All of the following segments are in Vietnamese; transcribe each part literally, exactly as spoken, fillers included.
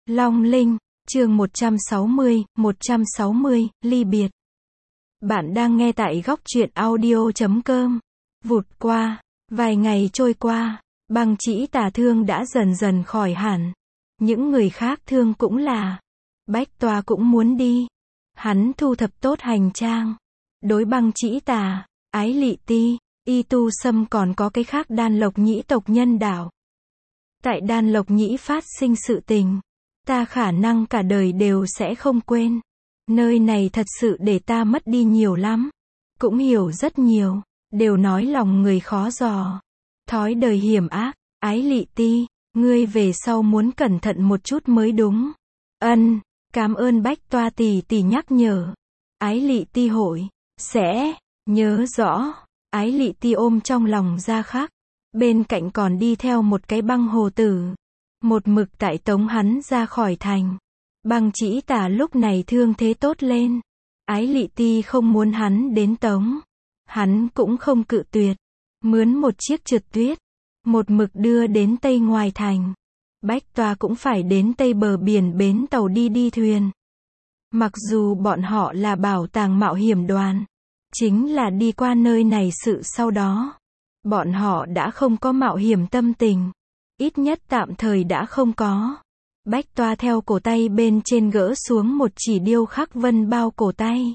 Long Linh, chương một trăm sáu mươi, một trăm sáu mươi, ly biệt. Bạn đang nghe tại góc truyện audio chấm com. Vụt qua, vài ngày trôi qua, Băng Chỉ Tà thương đã dần dần khỏi hẳn. Những người khác thương cũng là. Bách Toa cũng muốn đi. Hắn thu thập tốt hành trang. Đối Băng Chỉ Tà, Ái Lị Ti, Y Tu Sâm còn có cái khác Đan Lộc Nhĩ tộc nhân đảo. Tại Đan Lộc Nhĩ phát sinh sự tình, ta khả năng cả đời đều sẽ không quên. Nơi này thật sự để ta mất đi nhiều lắm. Cũng hiểu rất nhiều, đều nói lòng người khó dò. Thói đời hiểm ác, Ái Lị Ti, ngươi về sau muốn cẩn thận một chút mới đúng. Ân, cảm ơn Bách Toa tỷ tỷ nhắc nhở. Ái Lị Ti hội, sẽ, nhớ rõ. Ái Lị Ti ôm trong lòng ra khắc. Bên cạnh còn đi theo một cái băng hồ tử. Một mực tại tống hắn ra khỏi thành. Băng Chỉ Tà lúc này thương thế tốt lên. Ái Lị Ti không muốn hắn đến tống. Hắn cũng không cự tuyệt. Mướn một chiếc trượt tuyết. Một mực đưa đến tây ngoài thành. Bách Toa cũng phải đến tây bờ biển bến tàu đi đi thuyền. Mặc dù bọn họ là bảo tàng mạo hiểm đoàn. Chính là đi qua nơi này sự sau đó. Bọn họ đã không có mạo hiểm tâm tình. Ít nhất tạm thời đã không có. Bách Toa theo cổ tay bên trên gỡ xuống một chỉ điêu khắc vân bao cổ tay.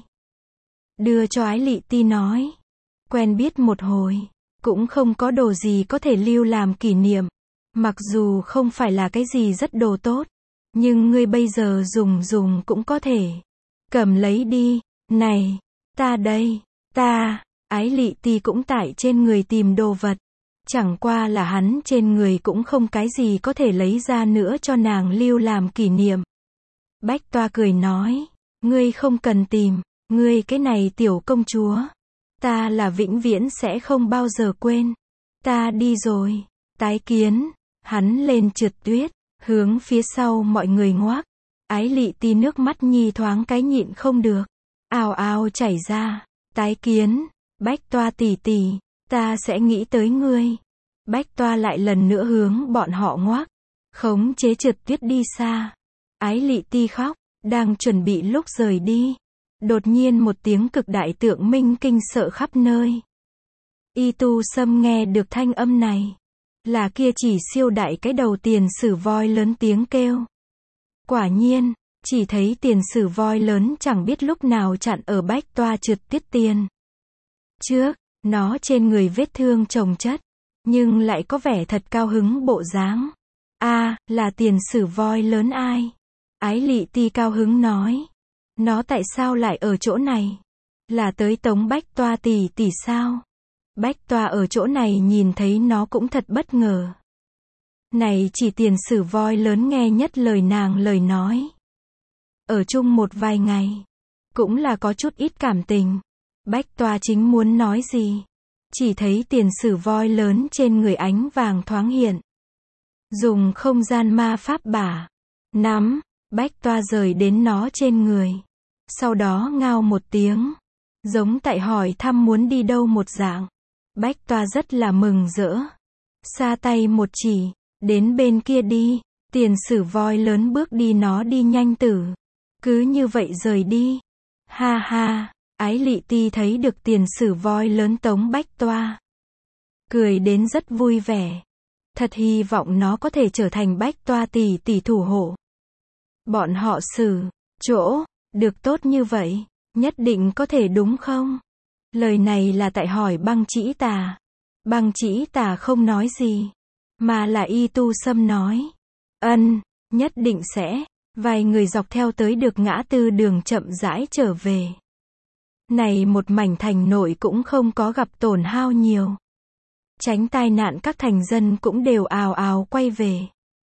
Đưa cho Ái Lị Ti nói. Quen biết một hồi. Cũng không có đồ gì có thể lưu làm kỷ niệm. Mặc dù không phải là cái gì rất đồ tốt. Nhưng ngươi bây giờ dùng dùng cũng có thể. Cầm lấy đi. Này, ta đây, ta. Ái Lị Ti cũng tại trên người tìm đồ vật. Chẳng qua là hắn trên người cũng không cái gì có thể lấy ra nữa cho nàng lưu làm kỷ niệm. Bách Toa cười nói. Ngươi không cần tìm. Ngươi cái này tiểu công chúa. Ta là vĩnh viễn sẽ không bao giờ quên. Ta đi rồi. Tái kiến. Hắn lên trượt tuyết. Hướng phía sau mọi người ngoác. Ái Lị Ti nước mắt nhi thoáng cái nhịn không được. Ào ào chảy ra. Tái kiến. Bách Toa tỷ tỷ, ta sẽ nghĩ tới ngươi. Bách Toa lại lần nữa hướng bọn họ ngoác. Khống chế trượt tuyết đi xa. Ái Lị Ti khóc, đang chuẩn bị lúc rời đi. Đột nhiên một tiếng cực đại tượng minh kinh sợ khắp nơi. Y Tu Sâm nghe được thanh âm này. Là kia chỉ siêu đại cái đầu tiền sử voi lớn tiếng kêu. Quả nhiên, chỉ thấy tiền sử voi lớn chẳng biết lúc nào chặn ở Bách Toa trượt tuyết tiền. Trước, nó trên người vết thương chồng chất, nhưng lại có vẻ thật cao hứng bộ dáng. A, à, là tiền sử voi lớn ai? Ái Lị Ti cao hứng nói. Nó tại sao lại ở chỗ này? Là tới tống Bách Toa tỷ tỷ sao? Bách Toa ở chỗ này nhìn thấy nó cũng thật bất ngờ. Này chỉ tiền sử voi lớn nghe nhất lời nàng lời nói. Ở chung một vài ngày, cũng là có chút ít cảm tình. Bách Toa chính muốn nói gì. Chỉ thấy tiền sử voi lớn trên người ánh vàng thoáng hiện. Dùng không gian ma pháp bả. Nắm. Bách Toa rời đến nó trên người. Sau đó ngao một tiếng. Giống tại hỏi thăm muốn đi đâu một dạng. Bách Toa rất là mừng rỡ. Xa tay một chỉ. Đến bên kia đi. Tiền sử voi lớn bước đi nó đi nhanh tử. Cứ như vậy rời đi. Ha ha. Ái Lị Ti thấy được tiền sử voi lớn tống Bách Toa. Cười đến rất vui vẻ. Thật hy vọng nó có thể trở thành Bách Toa tỷ tỷ thủ hộ. Bọn họ xử, chỗ, được tốt như vậy, nhất định có thể đúng không? Lời này là tại hỏi Băng Chỉ Tà. Băng Chỉ Tà không nói gì. Mà là Y Tu Sâm nói. Ân, nhất định sẽ. Vài người dọc theo tới được ngã tư đường chậm rãi trở về. Này một mảnh thành nội cũng không có gặp tổn hao nhiều. Tránh tai nạn các thành dân cũng đều ào ào quay về.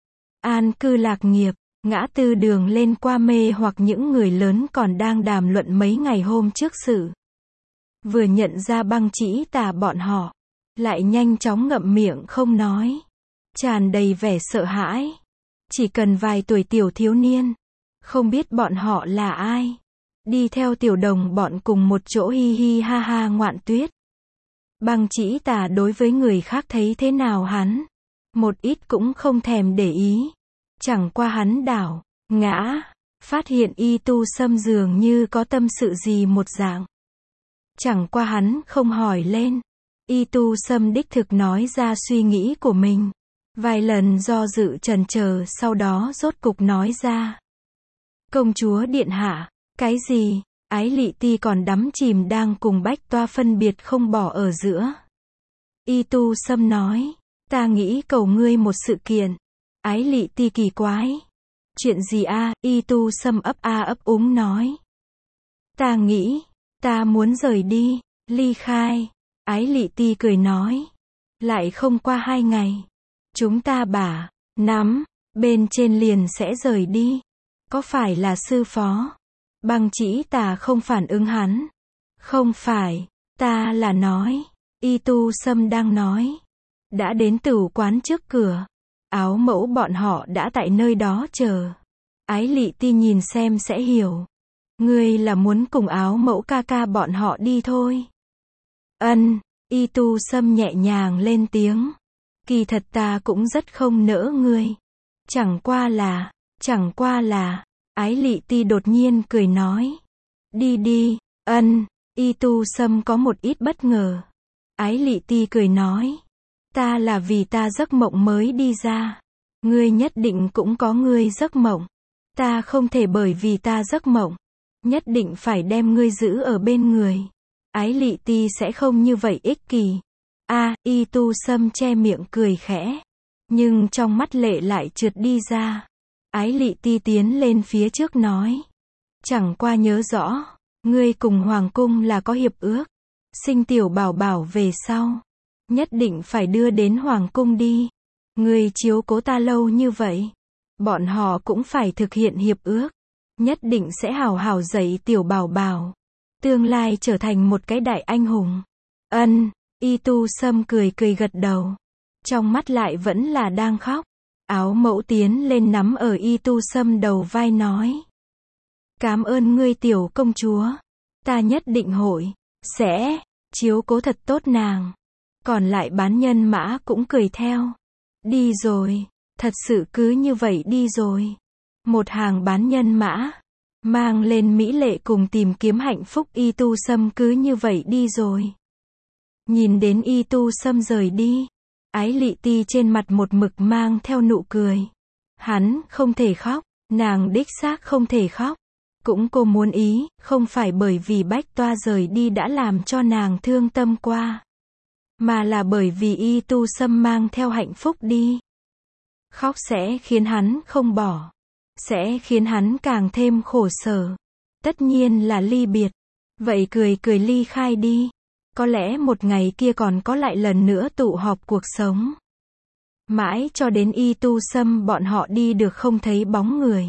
An cư lạc nghiệp, ngã tư đường lên qua mê hoặc những người lớn còn đang đàm luận mấy ngày hôm trước sự. Vừa nhận ra Băng Chỉ Tà bọn họ, lại nhanh chóng ngậm miệng không nói. Tràn đầy vẻ sợ hãi. Chỉ cần vài tuổi tiểu thiếu niên. Không biết bọn họ là ai. Đi theo tiểu đồng bọn cùng một chỗ hi hi ha ha ngoạn tuyết. Băng Chỉ Tà đối với người khác thấy thế nào hắn. Một ít cũng không thèm để ý. Chẳng qua hắn đảo, ngã, phát hiện Y Tu Sâm dường như có tâm sự gì một dạng. Chẳng qua hắn không hỏi lên. Y Tu Sâm đích thực nói ra suy nghĩ của mình. Vài lần do dự chần chờ, sau đó rốt cục nói ra. Công chúa điện hạ, cái gì? Ái Lị Ti còn đắm chìm đang cùng Bách Toa phân biệt không bỏ ở giữa. Y Tu Sâm nói, ta nghĩ cầu ngươi một sự kiện. Ái Lị Ti kỳ quái. Chuyện gì a? Y Tu Sâm ấp a ấp úng nói. Ta nghĩ, ta muốn rời đi, ly khai. Ái Lị Ti cười nói. Lại không qua hai ngày. Chúng ta bả, nắm, bên trên liền sẽ rời đi. Có phải là sư phó? Băng Chỉ Tà không phản ứng hắn. Không phải, ta là nói. Y Tu Sâm đang nói. Đã đến tửu quán trước cửa. Áo mẫu bọn họ đã tại nơi đó chờ. Ái Lị Ti nhìn xem sẽ hiểu. Ngươi là muốn cùng áo mẫu ca ca bọn họ đi thôi. Ân, Y Tu Sâm nhẹ nhàng lên tiếng. Kỳ thật ta cũng rất không nỡ ngươi. Chẳng qua là, chẳng qua là, Ái Lị Ti đột nhiên cười nói. Đi đi, ân, Y Tu Sâm có một ít bất ngờ. Ái Lị Ti cười nói. Ta là vì ta giấc mộng mới đi ra. Ngươi nhất định cũng có ngươi giấc mộng. Ta không thể bởi vì ta giấc mộng. Nhất định phải đem ngươi giữ ở bên người. Ái Lị Ti sẽ không như vậy ích kỷ. A, Y Tu Sâm che miệng cười khẽ. Nhưng trong mắt lệ lại trượt đi ra. Ái Lị Ti tiến lên phía trước nói. Chẳng qua nhớ rõ. Ngươi cùng Hoàng cung là có hiệp ước. Sinh tiểu bảo bảo về sau. Nhất định phải đưa đến Hoàng cung đi. Ngươi chiếu cố ta lâu như vậy. Bọn họ cũng phải thực hiện hiệp ước. Nhất định sẽ hào hào dạy tiểu bảo bảo. Tương lai trở thành một cái đại anh hùng. Ân, Y Tu Sâm cười cười gật đầu. Trong mắt lại vẫn là đang khóc. Áo mẫu tiến lên nắm ở Y Tu Sâm đầu vai nói. Cảm ơn ngươi tiểu công chúa. Ta nhất định hội, sẽ, chiếu cố thật tốt nàng. Còn lại bán nhân mã cũng cười theo. Đi rồi, thật sự cứ như vậy đi rồi. Một hàng bán nhân mã, mang lên mỹ lệ cùng tìm kiếm hạnh phúc Y Tu Sâm cứ như vậy đi rồi. Nhìn đến Y Tu Sâm rời đi, Ái Lị Ti trên mặt một mực mang theo nụ cười. Hắn không thể khóc, nàng đích xác không thể khóc. Cũng cô muốn ý, không phải bởi vì Bách Toa rời đi đã làm cho nàng thương tâm qua. Mà là bởi vì Y Tu Sâm mang theo hạnh phúc đi. Khóc sẽ khiến hắn không bỏ. Sẽ khiến hắn càng thêm khổ sở. Tất nhiên là ly biệt. Vậy cười cười ly khai đi. Có lẽ một ngày kia còn có lại lần nữa tụ họp cuộc sống. Mãi cho đến Y Tu Sâm bọn họ đi được không thấy bóng người.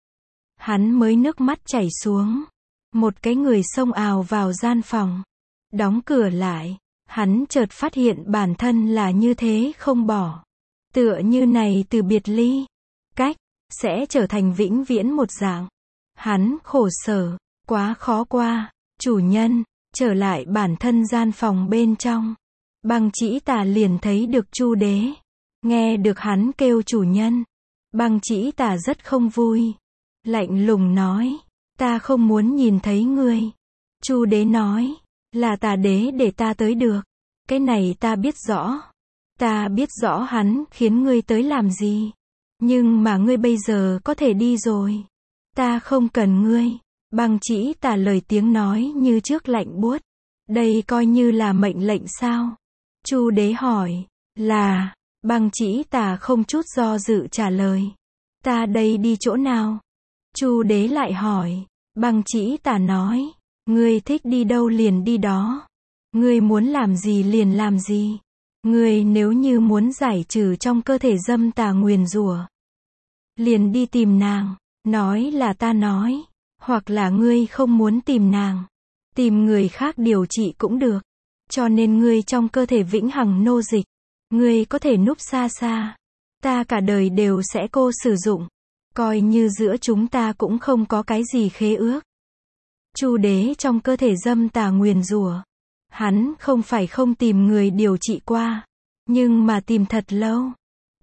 Hắn mới nước mắt chảy xuống. Một cái người xông ào vào gian phòng. Đóng cửa lại. Hắn chợt phát hiện bản thân là như thế không bỏ. Tựa như này từ biệt ly. Cách. Sẽ trở thành vĩnh viễn một dạng. Hắn khổ sở. Quá khó qua. Chủ nhân. Trở lại bản thân gian phòng bên trong. Băng Chỉ Tà liền thấy được Chu Đế. Nghe được hắn kêu chủ nhân. Băng Chỉ Tà rất không vui. Lạnh lùng nói. Ta không muốn nhìn thấy ngươi. Chu Đế nói. Là Tà Đế để ta tới được. Cái này ta biết rõ. Ta biết rõ hắn khiến ngươi tới làm gì. Nhưng mà ngươi bây giờ có thể đi rồi. Ta không cần ngươi. Băng Chỉ Tà lời tiếng nói như trước lạnh buốt. Đây coi như là mệnh lệnh sao? Chu Đế hỏi. Là. Băng Chỉ Tà không chút do dự trả lời. Ta đây đi chỗ nào? Chu Đế lại hỏi. Băng Chỉ Tà nói. Ngươi thích đi đâu liền đi đó. Ngươi muốn làm gì liền làm gì. Ngươi nếu như muốn giải trừ trong cơ thể dâm tà nguyền rủa, liền đi tìm nàng. Nói là ta nói. Hoặc là ngươi không muốn tìm nàng. Tìm người khác điều trị cũng được. Cho nên ngươi trong cơ thể vĩnh hằng nô dịch. Ngươi có thể núp xa xa. Ta cả đời đều sẽ cô sử dụng. Coi như giữa chúng ta cũng không có cái gì khế ước. Chu Đế trong cơ thể dâm tà nguyền rủa. Hắn không phải không tìm người điều trị qua. Nhưng mà tìm thật lâu.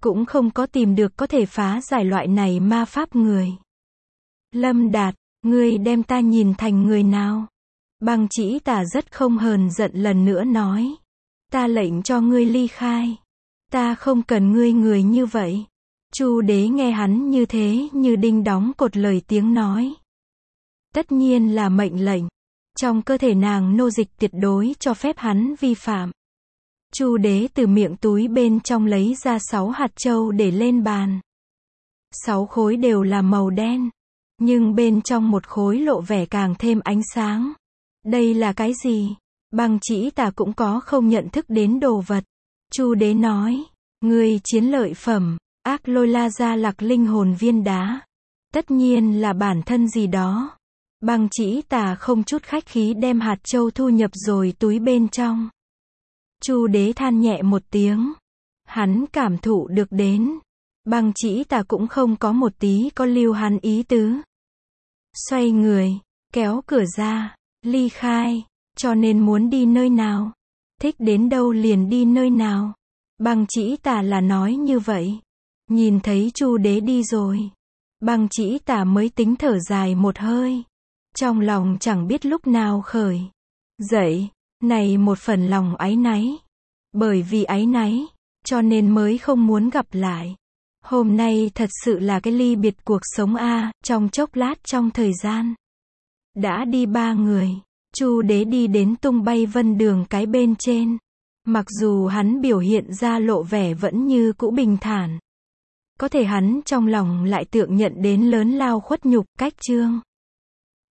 cũng không có tìm được có thể phá giải loại này ma pháp người. Lâm Đạt, ngươi đem ta nhìn thành người nào? Băng Chỉ Tà rất không hờn giận lần nữa nói. Ta lệnh cho ngươi ly khai. Ta không cần ngươi người như vậy. Chu Đế nghe hắn như thế như đinh đóng cột lời tiếng nói. Tất nhiên là mệnh lệnh. Trong cơ thể nàng nô dịch tuyệt đối cho phép hắn vi phạm. Chu Đế từ miệng túi bên trong lấy ra sáu hạt châu để lên bàn. Sáu khối đều là màu đen. Nhưng bên trong một khối lộ vẻ càng thêm ánh sáng. Đây là cái gì? Băng Chỉ Tà cũng có không nhận thức đến đồ vật. Chu Đế nói. Ngươi chiến lợi phẩm, ác lôi la gia lạc linh hồn viên đá. Tất nhiên là bản thân gì đó. Băng Chỉ Tà không chút khách khí đem hạt châu thu nhập rồi túi bên trong. Chu Đế than nhẹ một tiếng. Hắn cảm thụ được đến. Băng Chỉ Tà cũng không có một tí có lưu hắn ý tứ. Xoay người, kéo cửa ra, ly khai, cho nên muốn đi nơi nào. Thích đến đâu liền đi nơi nào. Băng Chỉ Tà là nói như vậy. Nhìn thấy Chu Đế đi rồi. Băng Chỉ Tà mới tính thở dài một hơi. Trong lòng chẳng biết lúc nào khởi dậy, này một phần lòng áy náy. Bởi vì áy náy, cho nên mới không muốn gặp lại. Hôm nay thật sự là cái ly biệt cuộc sống a, trong chốc lát trong thời gian. Đã đi ba người, Chu Đế đi đến tung bay vân đường cái bên trên. Mặc dù hắn biểu hiện ra lộ vẻ vẫn như cũ bình thản. Có thể hắn trong lòng lại tượng nhận đến lớn lao khuất nhục, cách chương.